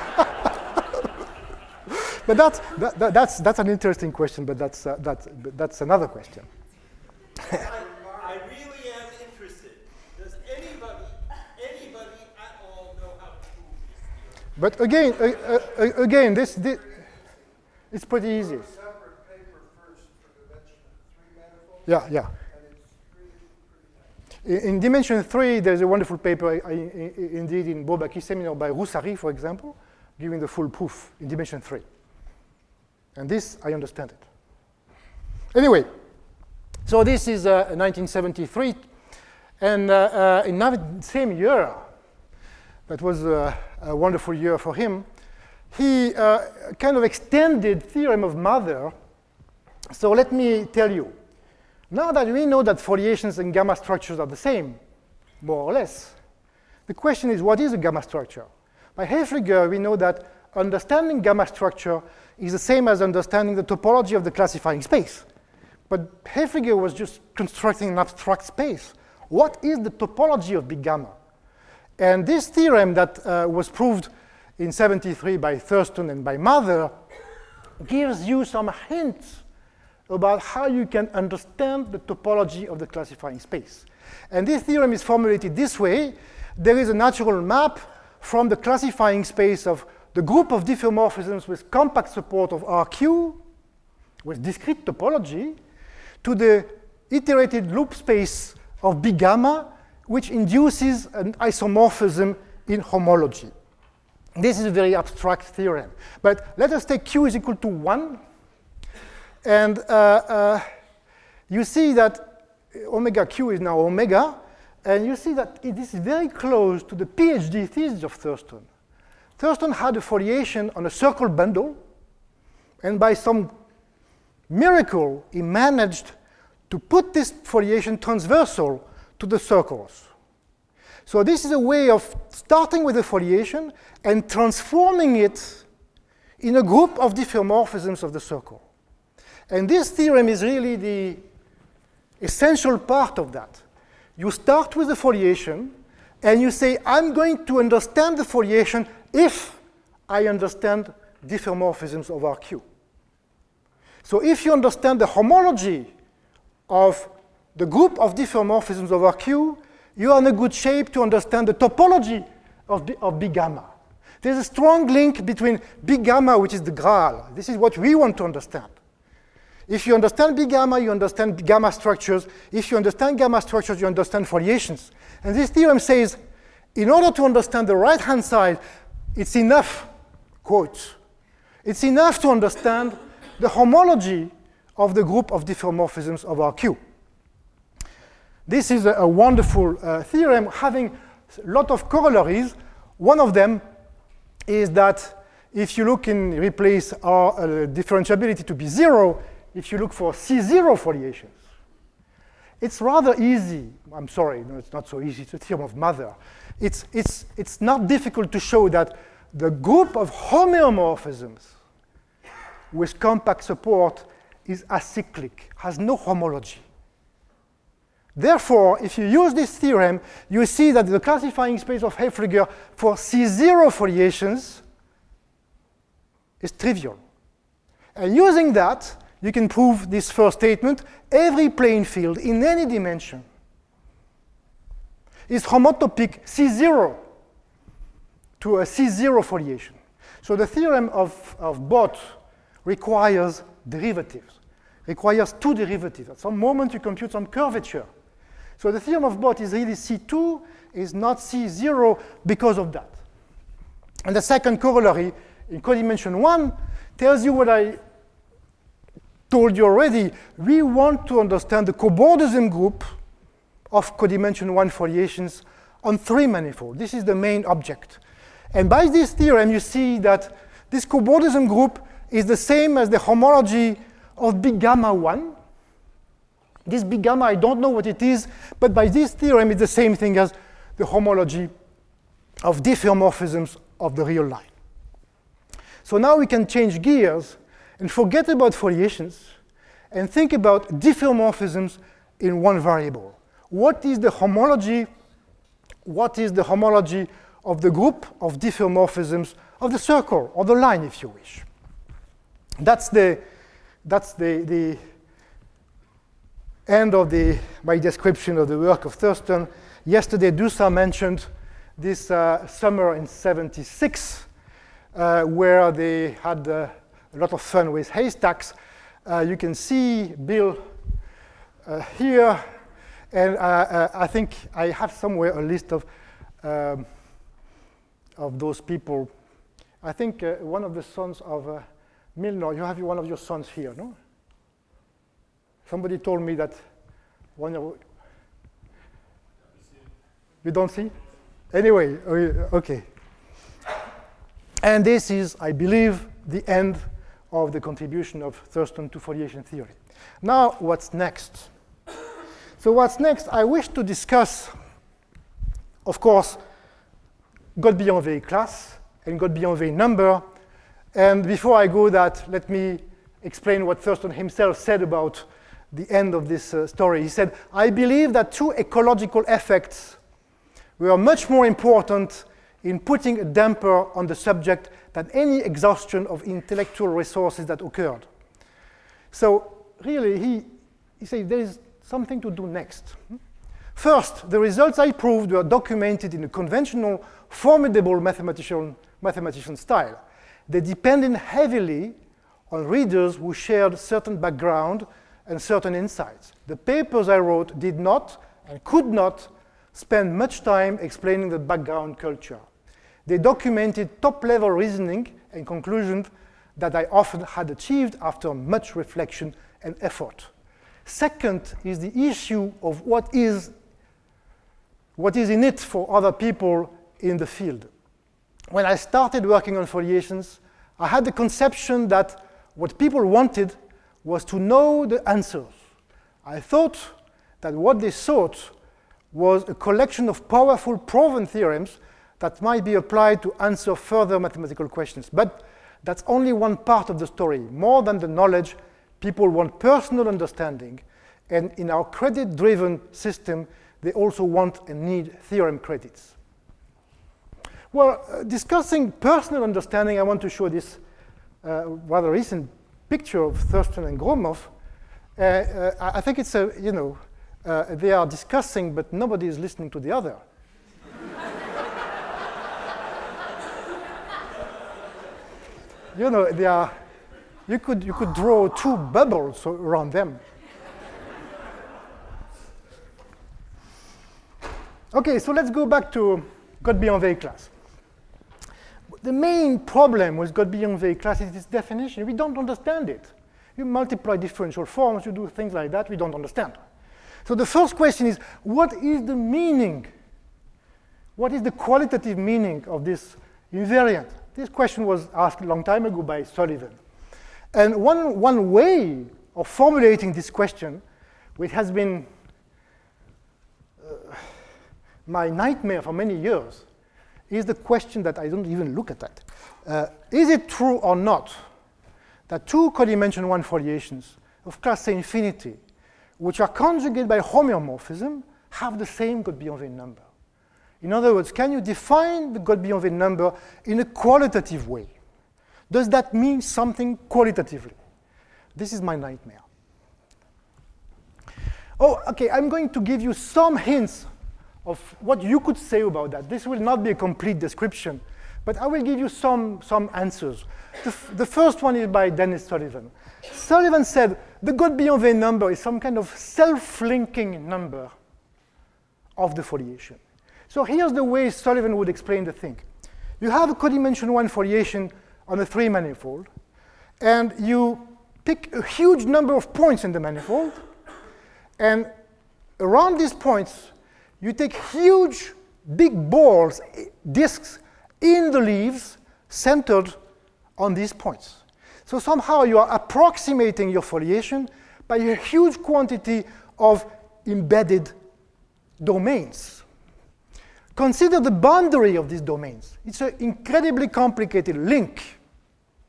but that's, that, that, that's, that's an interesting question, but that's, uh, that's, that's another question. I, I really am interested. Does anybody, anybody at all know how to prove this theory? But again, uh, uh, again, this, this, it's pretty easy. A separate paper first for dimension three manifold, Yeah, yeah. and it's really pretty nice. In, in dimension three, there's a wonderful paper, I, I, I, indeed, in Bourbaki seminar by Roussari, for example, giving the full proof in dimension three. And this, I understand it. Anyway, so this is uh, nineteen seventy-three, and uh, uh, in the same year, that was uh, a wonderful year for him, he uh, kind of extended theorem of Mather. So let me tell you, now that we know that foliations and gamma structures are the same, more or less, the question is, what is a gamma structure? By Haefliger, we know that understanding gamma structure is the same as understanding the topology of the classifying space. But Haefliger was just constructing an abstract space. What is the topology of big gamma? And this theorem that uh, was proved in seventy-three by Thurston and by Mather gives you some hints about how you can understand the topology of the classifying space. And this theorem is formulated this way. There is a natural map from the classifying space of the group of diffeomorphisms with compact support of R Q, with discrete topology, to the iterated loop space of big gamma, which induces an isomorphism in homology. This is a very abstract theorem. But let us take Q is equal to one. And uh, uh, you see that omega Q is now omega. And you see that it is very close to the PhD thesis of Thurston. Thurston had a foliation on a circle bundle. And by some miracle, he managed to put this foliation transversal to the circles. So this is a way of starting with a foliation and transforming it in a group of diffeomorphisms of the circle. And this theorem is really the essential part of that. You start with the foliation, and you say, I'm going to understand the foliation if I understand diffeomorphisms of R Q. So if you understand the homology of the group of diffeomorphisms of R Q, you are in a good shape to understand the topology of, the, of big gamma. There's a strong link between big gamma, which is the Graal. This is what we want to understand. If you understand big gamma, you understand gamma structures. If you understand gamma structures, you understand foliations. And this theorem says, in order to understand the right-hand side, it's enough, quotes, it's enough to understand the homology of the group of diffeomorphisms of R Q. This is a, a wonderful uh, theorem having a lot of corollaries. One of them is that if you look in replace our uh, differentiability to be zero, if you look for C zero foliations, it's rather easy. I'm sorry, no, it's not so easy. It's a theorem of Mather. It's, it's, it's not difficult to show that the group of homeomorphisms with compact support is acyclic, has no homology. Therefore, if you use this theorem, you see that the classifying space of Haefliger for C zero foliations is trivial. And using that, you can prove this first statement. Every plane field in any dimension is homotopic C zero to a C zero foliation. So the theorem of, of Bott requires derivatives, requires two derivatives. At some moment, you compute some curvature. So the theorem of Bott is really C two, is not C zero because of that. And the second corollary in codimension one tells you what I told you already. We want to understand the cobordism group of codimension one foliations on three manifold. This is the main object. And by this theorem, you see that this cobordism group is the same as the homology of big gamma one. This big gamma, I don't know what it is, but by this theorem, it's the same thing as the homology of diffeomorphisms of the real line. So now we can change gears and forget about foliations and think about diffeomorphisms in one variable. What is the homology? What is the homology of the group of diffeomorphisms of the circle or the line, if you wish? That's the, that's the, the end of the, my description of the work of Thurston. Yesterday, Dusa mentioned this uh, summer in seventy-six, uh, where they had uh, a lot of fun with haystacks. Uh, you can see Bill uh, here, and uh, uh, I think I have somewhere a list of, um, of those people. I think uh, one of the sons of uh, Milnor, you have one of your sons here, no? Somebody told me that one of you don't see? Anyway, okay. And this is, I believe, the end of the contribution of Thurston to foliation theory. Now, what's next? So what's next? I wish to discuss, of course, Godbian-Weil class and Godbian-Weil number. And before I go that, let me explain what Thurston himself said about the end of this uh, story. He said, I believe that two ecological effects were much more important in putting a damper on the subject than any exhaustion of intellectual resources that occurred. So really, he, he said there is something to do next. First, the results I proved were documented in a conventional, formidable mathematician, mathematician style. They depended heavily on readers who shared certain background and certain insights. The papers I wrote did not and could not spend much time explaining the background culture. They documented top-level reasoning and conclusions that I often had achieved after much reflection and effort. Second is the issue of what is, what is in it for other people in the field. When I started working on foliations, I had the conception that what people wanted was to know the answers. I thought that what they sought was a collection of powerful proven theorems that might be applied to answer further mathematical questions. But that's only one part of the story. More than the knowledge, people want personal understanding. And in our credit-driven system, they also want and need theorem credits. Well, uh, discussing personal understanding, I want to show this uh, rather recent picture of Thurston and Gromov. Uh, uh, I think it's a, you know, uh, they are discussing, but nobody is listening to the other. You know, they are, you could, you could draw two bubbles around them. Okay, so let's go back to Godbian-Weil class. The main problem with Godbian-Weil class is its definition. We don't understand it. You multiply differential forms, you do things like that, we don't understand. So the first question is, what is the meaning? What is the qualitative meaning of this invariant? This question was asked a long time ago by Sullivan. And one, one way of formulating this question, which has been uh, my nightmare for many years, is the question that I don't even look at that. Uh, is it true or not that two codimension one foliations of class A infinity, which are conjugated by homeomorphism, have the same Godbian-Weil number? In other words, can you define the Godbian-Weil number in a qualitative way? Does that mean something qualitatively? This is my nightmare. Oh, okay, I'm going to give you some hints of what you could say about that. This will not be a complete description, but I will give you some, some answers. The, f the first one is by Dennis Sullivan. Sullivan said the Godbian-Weil number is some kind of self-linking number of the foliation. So here's the way Sullivan would explain the thing. You have a codimension one foliation on a three manifold, and you pick a huge number of points in the manifold, and around these points, you take huge, big balls, disks, in the leaves, centered on these points. So somehow you are approximating your foliation by a huge quantity of embedded domains. Consider the boundary of these domains. It's an incredibly complicated link.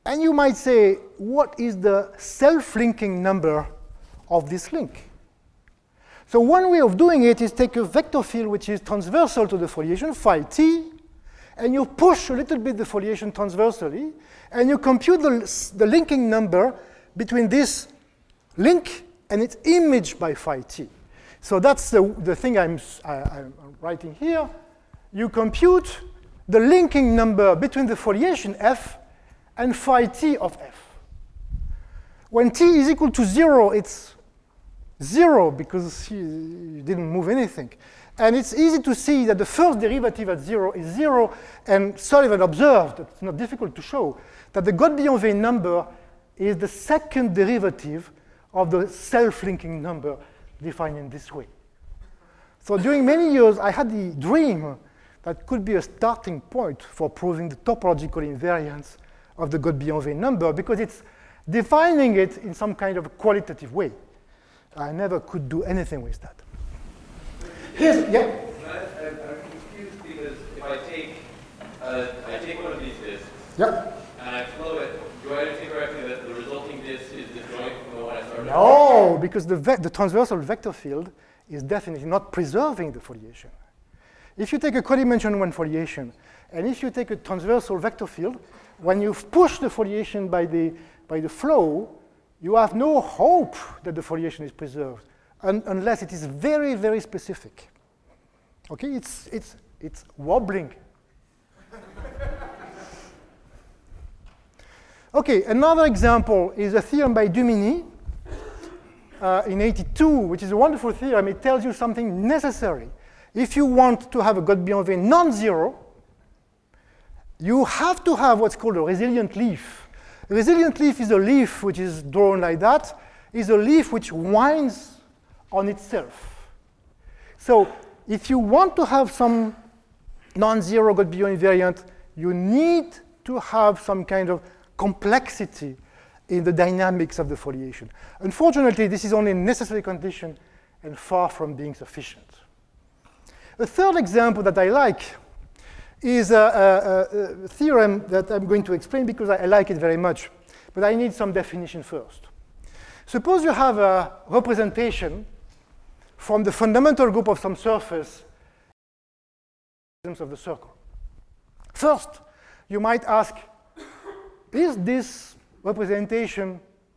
And you might say, what is the self-linking number of this link? So one way of doing it is take a vector field which is transversal to the foliation, phi t, and you push a little bit the foliation transversally, and you compute the, the linking number between this link and its image by phi t. So that's the, the thing I'm, I, I'm writing here. You compute the linking number between the foliation f and phi t of f. When t is equal to zero, it's zero because you didn't move anything. And it's easy to see that the first derivative at zero is zero, and Sullivan observed, it's not difficult to show, that the Gold-Bianvet number is the second derivative of the self-linking number defined in this way. So during many years, I had the dream that could be a starting point for proving the topological invariance of the Gold-Bianvet number, because it's defining it in some kind of qualitative way. I never could do anything with that. Here's, yeah? I, I'm confused because if I take, uh, I take one of these disks, Yeah. and I flow it, do I understand correctly that the resulting disk is disjoint from the one I started? No, because the, the transversal vector field is definitely not preserving the foliation. If you take a codimension one foliation, and if you take a transversal vector field, when you push the foliation by the, by the flow, you have no hope that the foliation is preserved, un unless it is very, very specific. Okay, it's, it's, it's wobbling. Okay, another example is a theorem by Duminy uh, in eighty-two, which is a wonderful theorem. It tells you something necessary. If you want to have a Gold-Bianvet non-zero, you have to have what's called a resilient leaf. A resilient leaf is a leaf which is drawn like that, is a leaf which winds on itself. So if you want to have some non-zero Gold-Biot invariant, you need to have some kind of complexity in the dynamics of the foliation. Unfortunately, this is only a necessary condition and far from being sufficient. A third example that I like is a, a, a theorem that I'm going to explain because I, I like it very much, but I need some definition first. Suppose you have a representation from the fundamental group of some surface of the circle. First, you might ask, is this representation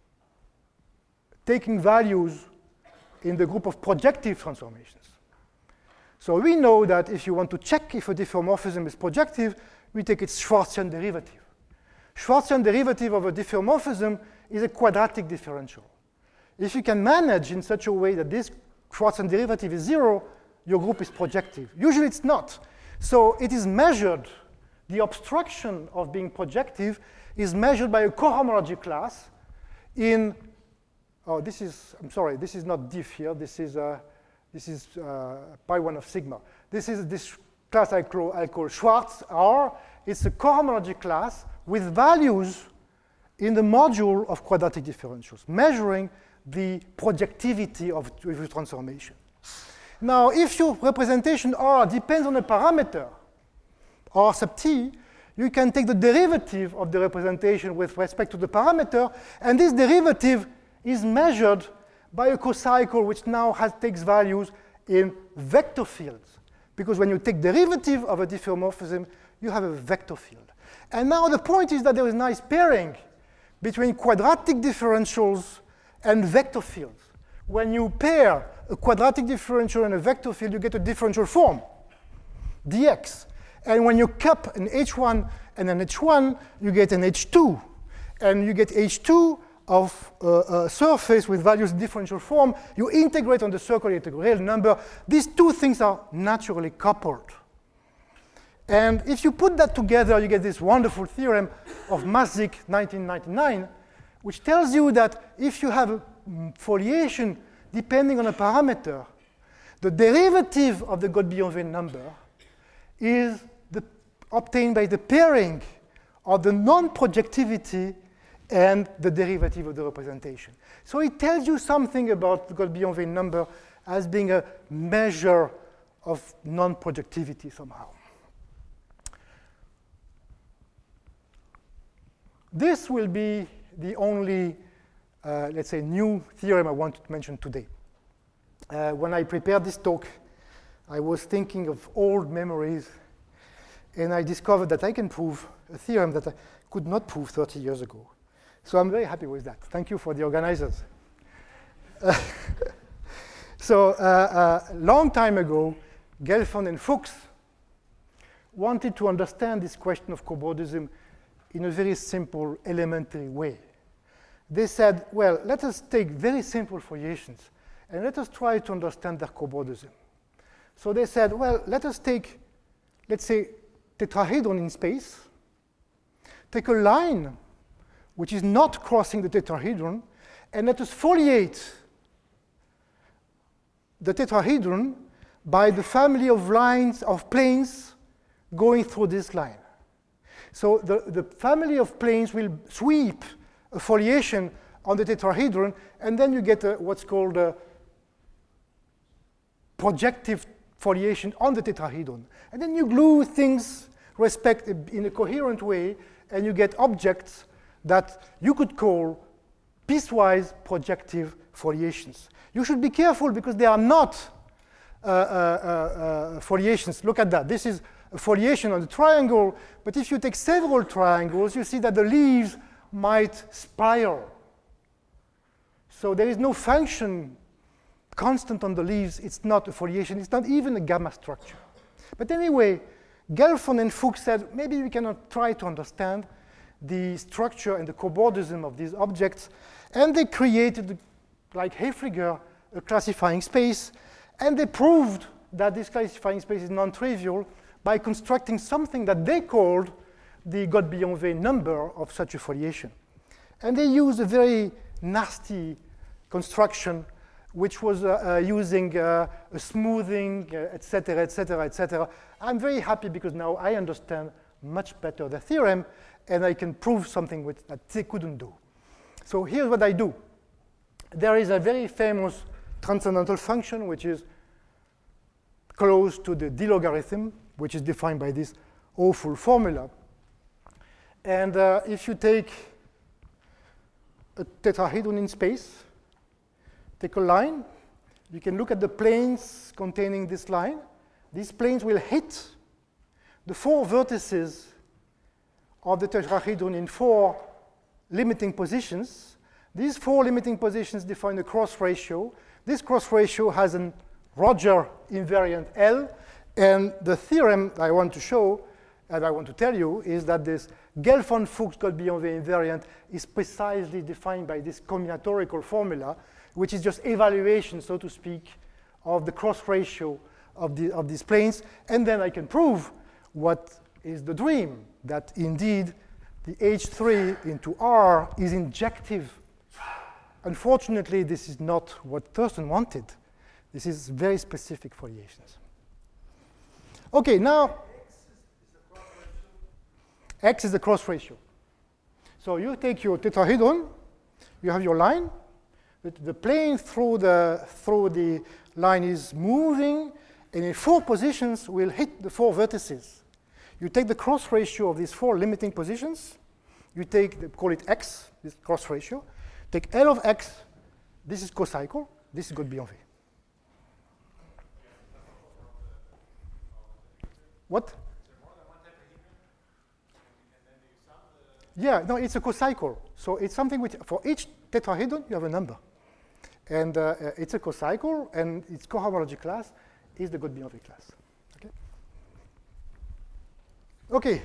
taking values in the group of projective transformations? So we know that if you want to check if a diffeomorphism is projective, we take its Schwarzian derivative. Schwarzian derivative of a diffeomorphism is a quadratic differential. If you can manage in such a way that this Schwarzian derivative is zero, your group is projective. Usually it's not. So it is measured, the obstruction of being projective is measured by a cohomology class in, oh, this is, I'm sorry, this is not diff here, this is, uh, this is uh, pi one of sigma. This is this class I call, I call Schwarz R. It's a cohomology class with values in the module of quadratic differentials, measuring the projectivity of a transformation. Now, if your representation R depends on a parameter, R sub t, you can take the derivative of the representation with respect to the parameter, and this derivative is measured by a cocycle which now has, takes values in vector fields. Because when you take derivative of a diffeomorphism, you have a vector field. And now the point is that there is nice pairing between quadratic differentials and vector fields. When you pair a quadratic differential and a vector field, you get a differential form, dx. And when you cup an H one and an H one, you get an H two. And you get H two of uh, a surface with values in differential form. You integrate on the circle, you take a real number. These two things are naturally coupled. And if you put that together, you get this wonderful theorem of Mazik nineteen ninety-nine, which tells you that if you have a foliation depending on a parameter, the derivative of the Gold-Bianvet number is the, obtained by the pairing of the non-projectivity and the derivative of the representation. So it tells you something about the Gold-Bianvet number as being a measure of non-projectivity somehow. this will be the only, uh, let's say, new theorem I want to mention today. Uh, when I prepared this talk, I was thinking of old memories, and I discovered that I can prove a theorem that I could not prove thirty years ago. So I'm very happy with that. Thank you for the organizers. Uh, so a uh, uh, long time ago, Gelfand and Fuchs wanted to understand this question of cobordism in a very simple, elementary way. They said, well, let us take very simple foliations and let us try to understand their cobordism. So they said, well, let us take, let's say, tetrahedron in space, take a line which is not crossing the tetrahedron, and let us foliate the tetrahedron by the family of lines, of planes going through this line. So the, the family of planes will sweep a foliation on the tetrahedron, and then you get a, what's called a projective foliation on the tetrahedron. And then you glue things respect in a coherent way, and you get objects that you could call piecewise projective foliations. You should be careful because they are not uh, uh, uh, uh, foliations. Look at that. This is a foliation on the triangle, but if you take several triangles, you see that the leaves might spiral. So there is no function constant on the leaves. It's not a foliation. It's not even a gamma structure. But anyway, Gelfand and Fuchs said, maybe we cannot try to understand the structure and the cobordism of these objects, and they created, like Haefliger, a classifying space, and they proved that this classifying space is non-trivial by constructing something that they called the Godbillonvet number of such a foliation. And they used a very nasty construction, which was uh, uh, using uh, a smoothing, uh, et cetera, et cetera, et cetera. I'm very happy because now I understand much better the theorem, and I can prove something which, that they couldn't do. So here's what I do. There is a very famous transcendental function which is close to the D logarithm, which is defined by this awful formula. And uh, if you take a tetrahedron in space, take a line, you can look at the planes containing this line. These planes will hit the four vertices of the tetrahedron in four limiting positions. These four limiting positions define a cross ratio. This cross ratio has an Roger invariant L, and the theorem I want to show, and I want to tell you, is that this Gelfand-Fuchs-Godbillonvet invariant is precisely defined by this combinatorial formula, which is just evaluation, so to speak, of the cross ratio of, the, of these planes, and then I can prove what is the dream, that indeed the H three into R is injective. Unfortunately, this is not what Thurston wanted. This is very specific foliations. Okay, now, X is the cross ratio. So you take your tetrahedron, you have your line, the plane through the, through the line is moving, and in four positions will hit the four vertices. You take the cross ratio of these four limiting positions, you take, the, call it X, this cross ratio, take L of X, this is cocycle, this is Godbillonvet. What? Yeah, no, it's a cocycle. So it's something which, for each tetrahedron, you have a number. And uh, uh, it's a cocycle, and its cohomology class is the Godbillonvet class. Okay? Okay.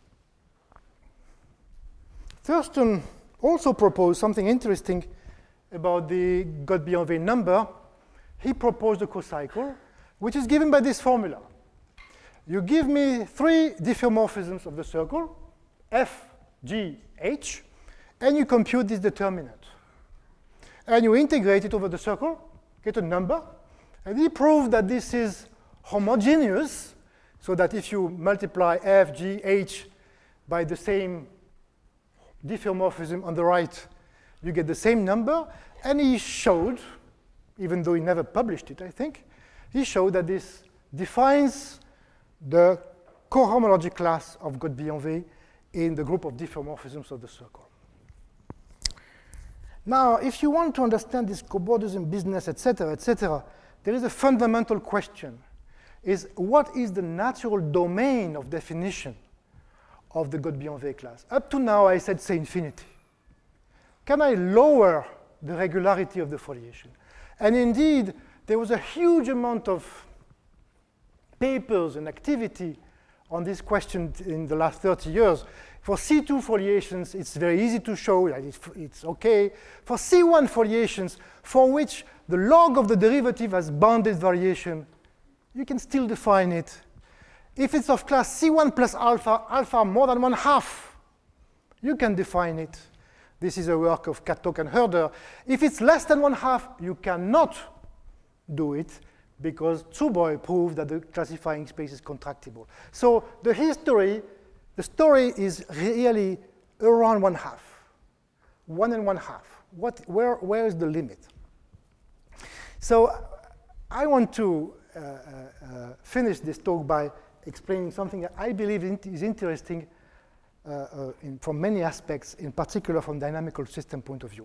Thurston also proposed something interesting about the Godbillonvet number. He proposed a cocycle, which is given by this formula. You give me three diffeomorphisms of the circle, F, G, H, and you compute this determinant. And you integrate it over the circle, get a number, and he proved that this is homogeneous, so that if you multiply F, G, H by the same diffeomorphism on the right, you get the same number. And he showed, even though he never published it, I think, he showed that this defines the cohomology class of Godbillonvet in the group of diffeomorphisms of the circle. Now, if you want to understand this cobordism business, et cetera, et cetera, there is a fundamental question, is what is the natural domain of definition of the Godbian-Weil class? Up to now, I said say infinity. Can I lower the regularity of the foliation? And indeed, there was a huge amount of papers and activity on this question in the last thirty years. For C two foliations, it's very easy to show that it's, it's okay. For C one foliations, for which the log of the derivative has bounded variation, you can still define it. If it's of class C one plus alpha, alpha more than one half, you can define it. This is a work of Katok and Herder. If it's less than one half, you cannot do it, because Zuboy proved that the classifying space is contractible. So the history, the story is really around one half, one and one half. What, where, where is the limit? So I want to uh, uh, uh, finish this talk by explaining something that I believe is interesting uh, uh, in, from many aspects, in particular from dynamical system point of view.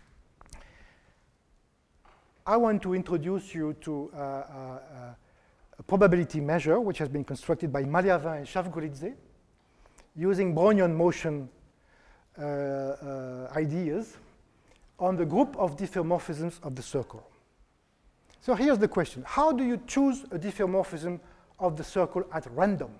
I want to introduce you to uh, uh, uh, a probability measure which has been constructed by Maliavin and Shavgolidze using Brownian motion uh, uh, ideas on the group of diffeomorphisms of the circle. So here's the question. How do you choose a diffeomorphism of the circle at random?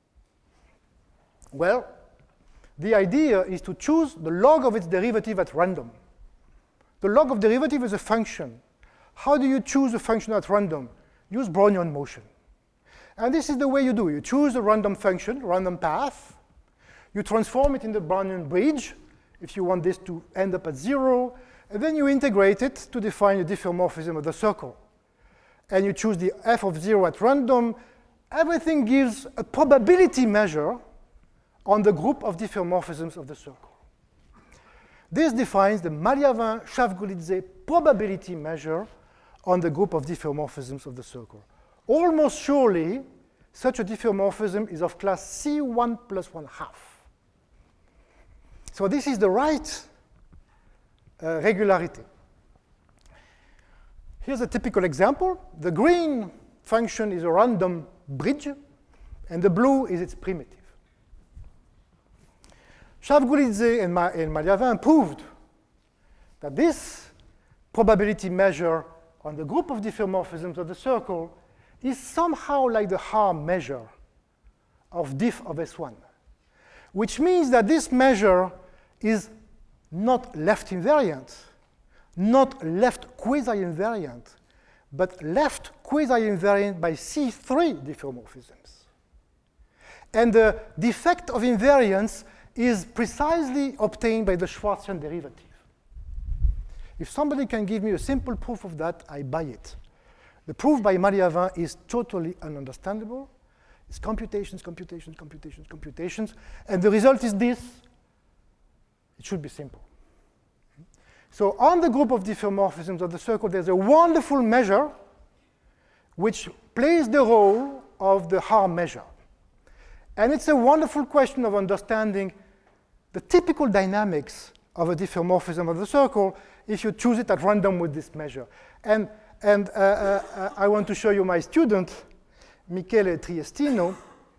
Well, the idea is to choose the log of its derivative at random. The log of derivative is a function. How do you choose a function at random? Use Brownian motion. And this is the way you do. You choose a random function, random path. You transform it in the Brownian bridge if you want this to end up at zero. And then you integrate it to define a diffeomorphism of the circle. And you choose the f of zero at random. Everything gives a probability measure on the group of diffeomorphisms of the circle. This defines the Maliavin-Shavgolidze probability measure on the group of diffeomorphisms of the circle. Almost surely, such a diffeomorphism is of class C one plus one half. So this is the right uh, regularity. Here's a typical example. The green function is a random bridge, and the blue is its primitive. Shavgolidze and, Ma and Maliavin proved that this probability measure on the group of diffeomorphisms of the circle is somehow like the Haar measure of diff of S one, which means that this measure is not left invariant, not left quasi-invariant, but left quasi-invariant by C three diffeomorphisms. And the defect of invariance is precisely obtained by the Schwarzian derivative. If somebody can give me a simple proof of that, I buy it. The proof by Maliavin is totally ununderstandable. It's computations, computations, computations, computations, and the result is this. It should be simple. So on the group of diffeomorphisms of the circle, there's a wonderful measure which plays the role of the Haar measure. And it's a wonderful question of understanding the typical dynamics of a diffeomorphism of the circle if you choose it at random with this measure. And, and uh, uh, I want to show you my student, Michele Triestino.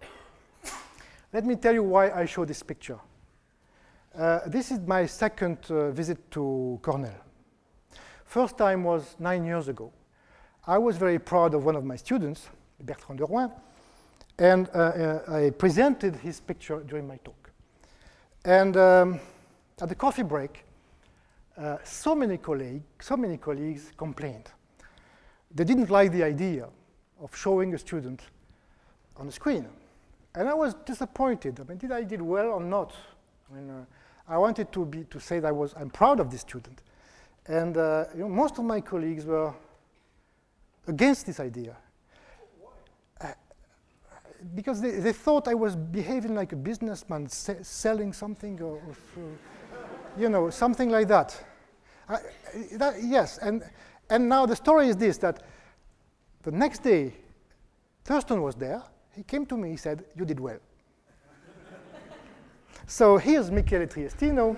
Let me tell you why I show this picture. Uh, this is my second uh, visit to Cornell. First time was nine years ago. I was very proud of one of my students, Bertrand de Rouen, and uh, uh, I presented his picture during my talk. And um, at the coffee break, uh, so many colleagues, so many colleagues complained. They didn't like the idea of showing a student on the screen. And I was disappointed. I mean, did I did well or not? I mean, uh, I wanted to be to say that I was I'm proud of this student. And uh, you know, most of my colleagues were against this idea. Uh, because they, they thought I was behaving like a businessman, se selling something or, or you know, something like that. I, that. Yes, and, and now the story is this, that the next day, Thurston was there. He came to me, he said, you did well. So here's Michele Triestino.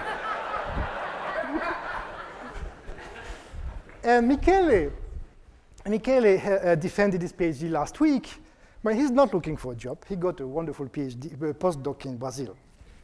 And Michele, Michele uh, defended his PhD last week, but he's not looking for a job. He got a wonderful PhD, uh, postdoc in Brazil.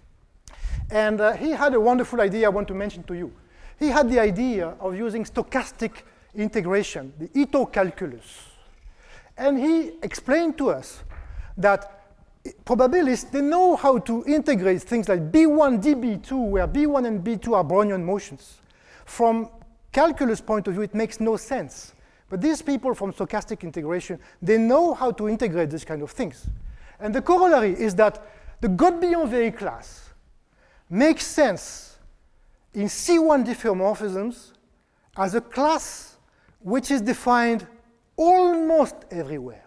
And uh, he had a wonderful idea I want to mention to you. He had the idea of using stochastic integration, the Ito calculus. And he explained to us that probabilists, they know how to integrate things like B one D B two, where B one and B two are Brownian motions. From calculus point of view, it makes no sense. But these people from stochastic integration, they know how to integrate these kind of things. And the corollary is that the Godbian-Very class makes sense in C one diffeomorphisms as a class which is defined almost everywhere.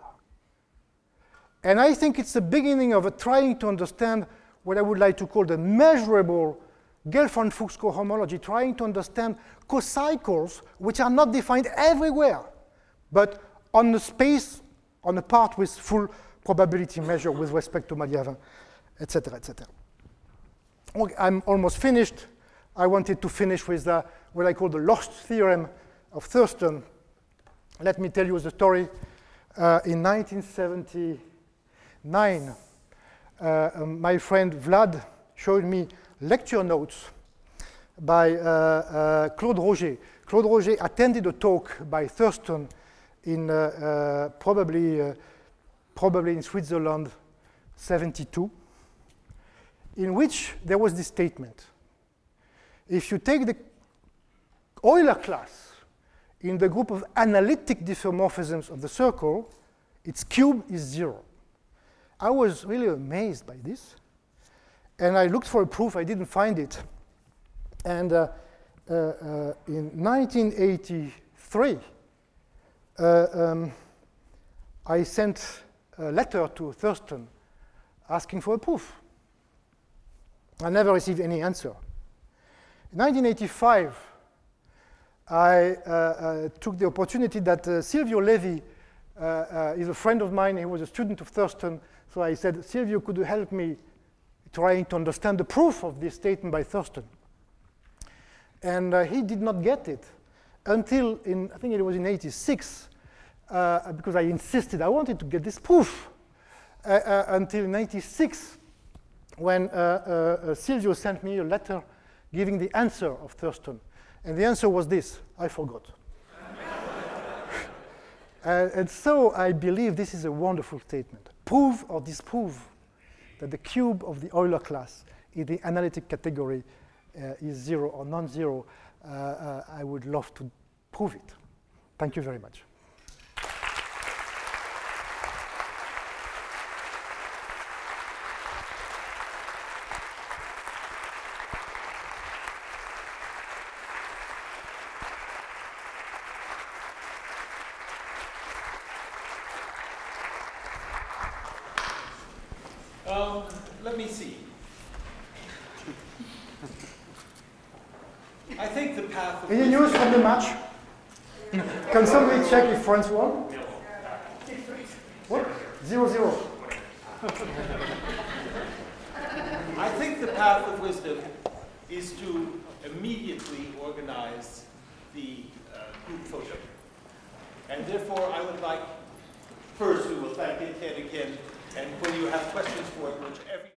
And I think it's the beginning of a trying to understand what I would like to call the measurable Gelfand-Fuchs cohomology, trying to understand cocycles which are not defined everywhere, but on the space, on a part with full probability measure with respect to Maliavin, et cetera, et cetera. Okay, I'm almost finished. I wanted to finish with uh, what I call the lost theorem of Thurston. Let me tell you the story. Uh, in nineteen seventy-nine, uh, um, my friend Vlad showed me lecture notes by uh, uh, Claude Roger. Claude Roger attended a talk by Thurston in uh, uh, probably, uh, probably in Switzerland, seventy-two. In which there was this statement. If you take the Euler class in the group of analytic diffeomorphisms of the circle, its cube is zero. I was really amazed by this. And I looked for a proof, I didn't find it. And uh, uh, uh, in nineteen eighty-three, uh, um, I sent a letter to Thurston asking for a proof. I never received any answer. In nineteen eighty-five, I uh, uh, took the opportunity that uh, Silvio Levi uh, uh, is a friend of mine. He was a student of Thurston. So I said, Silvio, could you help me trying to understand the proof of this statement by Thurston? And uh, he did not get it until, in, I think it was in eighty-six, uh, because I insisted, I wanted to get this proof, uh, uh, until ninety-six, when uh, uh, uh, Silvio sent me a letter giving the answer of Thurston. And the answer was this: I forgot. uh, and so I believe this is a wonderful statement. Prove or disprove that the cube of the Euler class in the analytic category uh, is zero or non-zero. Uh, uh, I would love to prove it. Thank you very much. Um, let me see. I think the path of Any news from the match? Can somebody check if France won? What? Zero, zero. I think the path of wisdom is to immediately organize the uh, group photo. And therefore, I would like, first, we will thank Etienne again, and when you have questions for it, which every